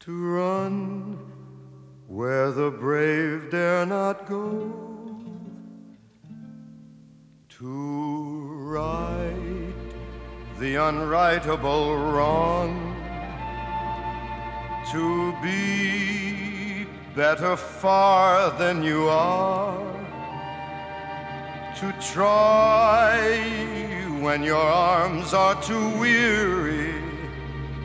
to run where the brave dare not go, to right the unrightable wrong, to be better far than you are, to try when your arms are too weary,